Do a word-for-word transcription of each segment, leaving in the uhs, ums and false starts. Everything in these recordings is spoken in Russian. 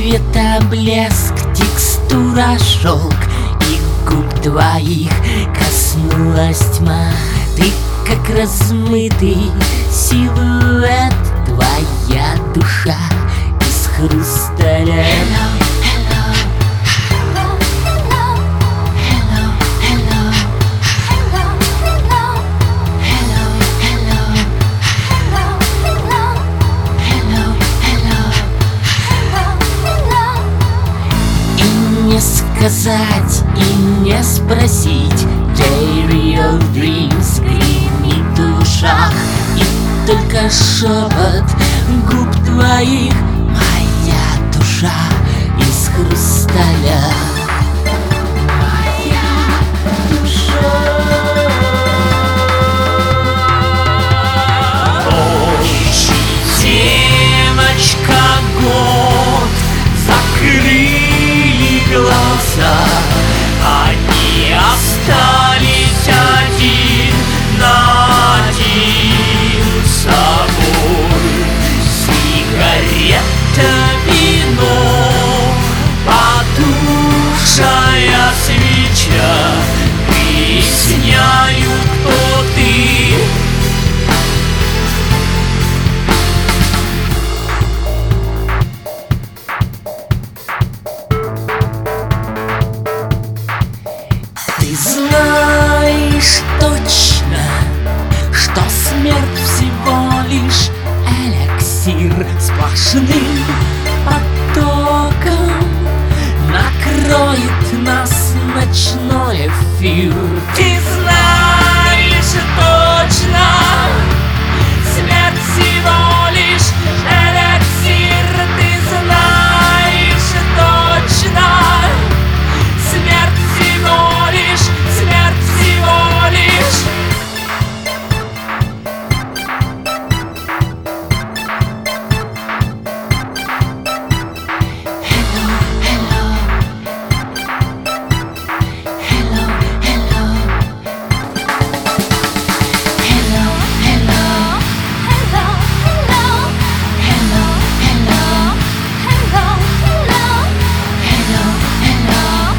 цвета блеск, текстура шелк, и губ твоих коснулась тьма. Ты как размытый силуэт, твоя душа из хрусталя. Не сказать и не спросить, Diary of Dreams гремит в ушах, и только шепот губ твоих, моя душа из хрусталя. Моя душа. Ночи, девочка, год закрыли глаза, они остались один на один с собой. Сигарета, вино, потухшая свеча выясняют, кто ты. Ты знаешь точно, что смерть всего лишь эликсир, сплошным потоком накроет нас ночной эфир. Ты знаешь точно, смерть всего лишь эликсир. Ты знаешь точно, смерть всего лишь, смерть всего лишь. Hello, hello. Hello, hello. Hello, hello. Hello, hello. Hello, hello. Hello, hello. Hello, hello.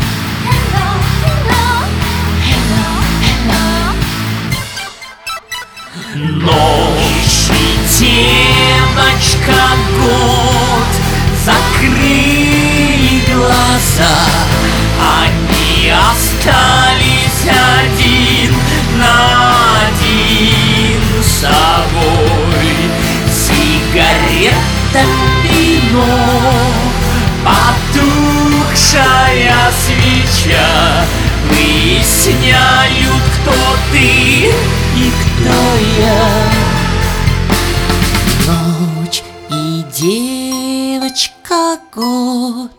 Ночи, девочка, год закрыли глаза, они остались один на один с собой. Сигарета, вино, потухшая свеча выясняют, кто ты и кто я. Ночь и девочка, год